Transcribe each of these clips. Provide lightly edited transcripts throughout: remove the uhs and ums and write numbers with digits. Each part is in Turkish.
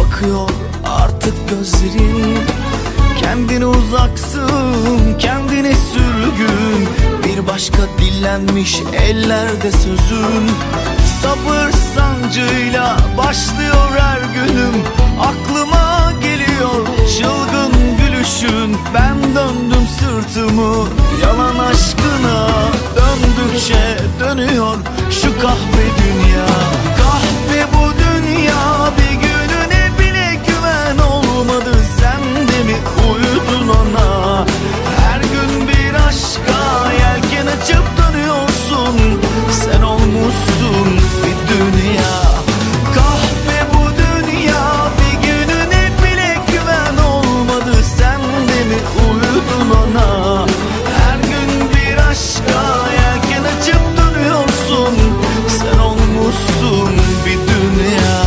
bakıyor artık gözlerin. Kendine uzaksın, kendine sürgün, bir başka dillenmiş ellerde sözün. Sabır sancıyla başlıyor her günüm, aklıma geliyor çılgın gülüşün. Ben döndüm sırtımı yalan aşkına, döndükçe dönüyor şu kahve dünya. Kahve bu dünya, bir gününe bile güven olmadı. Sen de mi uyudun ona? Her gün bir aşka yelken açıp dönüyorsun. Sen olmuşsun bir dünya. Kahve bu dünya, bir gününe bile güven olmadı. Sen de mi uyudun ona? Her gün bir aşka yelken açıp dönüyorsun. Sen olmuşsun bir dünya.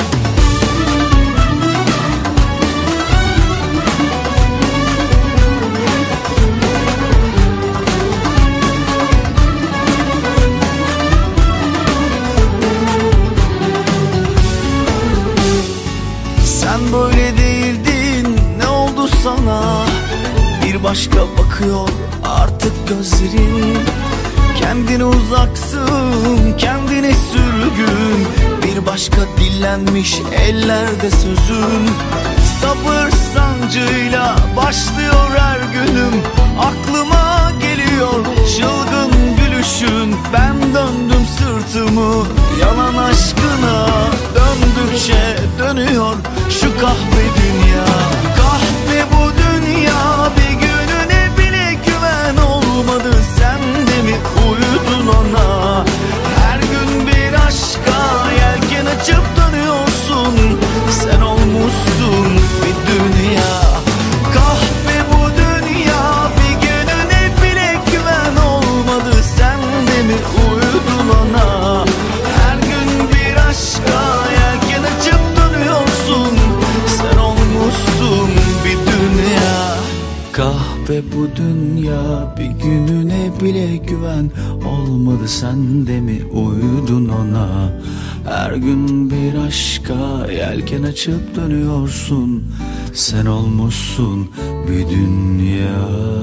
Sen böyle değildin, ne oldu sana? Bir başka bakıyor artık gözlerin. Kendine uzaksın, kendine sürgün, bir başka dillenmiş ellerde sözün. Sabır sancıyla başlıyor her günüm, aklıma geliyor çılgın gülüşün. Ben döndüm sırtımı yalan aşkına, döndükçe dönüyor şu kahve dünya. Kahve bu dünya, bir gününe bile güven olmadı. Sen de mi uyudun ona? Her gün bir aşka yelken açıp dönüyorsun. Sen olmuşsun bir dünya. Kahve bu dünya, bir gününe bile güven olmadı. Sen de mi uyudun ona? Her gün bir aşka yelken açıp dönüyorsun. Sen olmuşsun bir dünya. Kahve bu dünya, bir gününe bile güven olmadı. Sen de mi uyudun ona? Her gün bir aşka yelken açıp dönüyorsun. Sen olmuşsun bir dünya.